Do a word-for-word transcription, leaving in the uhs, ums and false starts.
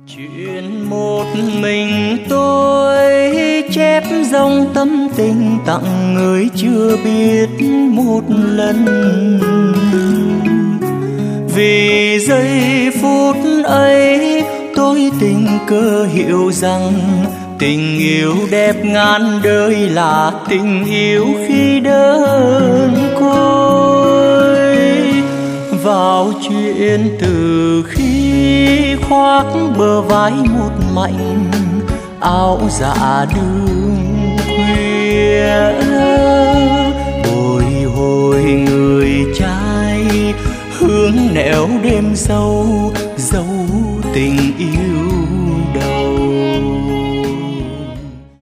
Chuyện một mình tôi chép dòng tâm tình tặng người chưa biết một lần. Vì giây phút ấy tôi tình cờ hiểu rằng tình yêu đẹp ngàn đời là tình yêu khi đơn côi. Vào chuyện từ khi khoác bờ vai một mảnh áo dạ đường khuya,